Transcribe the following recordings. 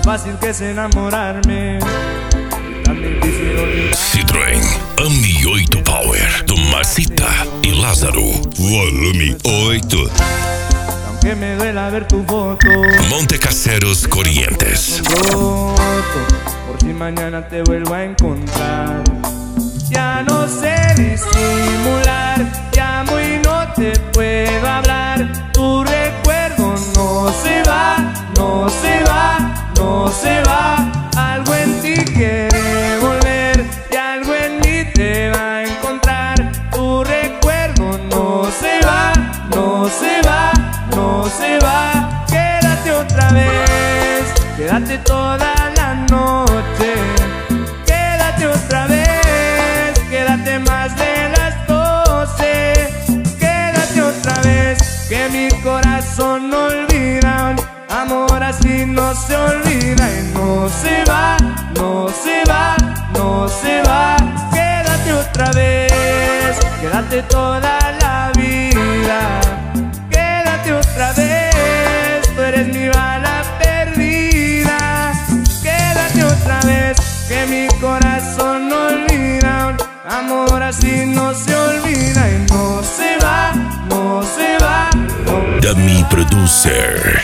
fácil que es enamorarme, tan difícil olvidar. Citroën Ami 8 Power do Marcita e Lázaro. Volume 8. Aunque me duela ver tu foto, Montecaseros Corrientes. roto, por si mañana te vuelvo a encontrar. Ya no sé disimular, llamo y no te puedo hablar. Tu recuerdo no se va, no se va, no se va. Algo en ti quiere volver y algo en mí te va a encontrar. Tu recuerdo no se va, no se va, no se va. Quédate otra vez, quédate toda la noche. Quédate otra vez, quédate más de las 12. Quédate otra vez, que mi corazón no olvida. Amor así no se olvida y no se va, no se va, no se va. Quédate otra vez, quédate toda la vida. Quédate otra vez, tú eres mi bala perdida. Quédate otra vez, que mi corazón no olvida. Amor así no se olvida y no se va, no se va, no. Dummy Producer.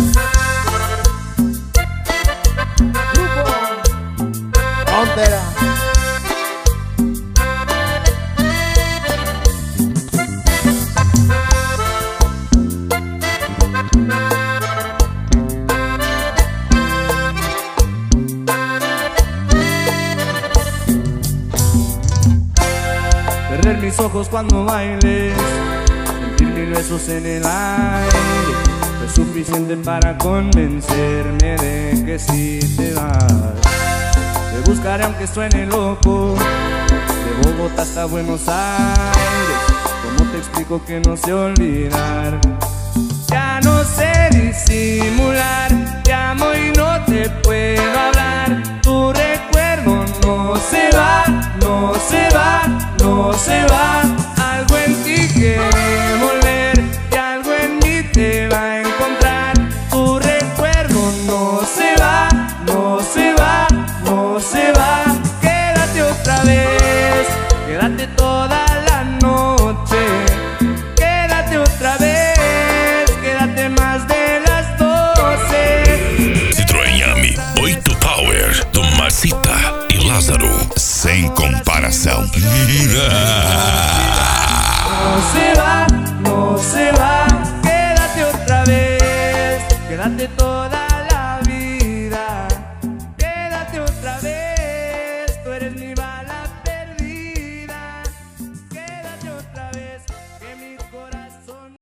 Frontera. Perder mis ojos cuando bailes, sentir mil besos en el aire, es suficiente para convencerme de que si te vas. Te buscaré aunque suene loco, de Bogotá hasta Buenos Aires. ¿Cómo te explico que no sé olvidar? Ya no sé disimular, llamo y no te puedo hablar. Tu recuerdo no se va, no se va, no se va. Algo en ti quiere volver y algo en mí te va a encontrar. Tu recuerdo no se va, no se va, no se va. Quédate otra vez, quédate toda la noche. Quédate otra vez, quédate más de las 12. Citroën Ami 8 Power do Marcita e Lázaro. Sem comparação.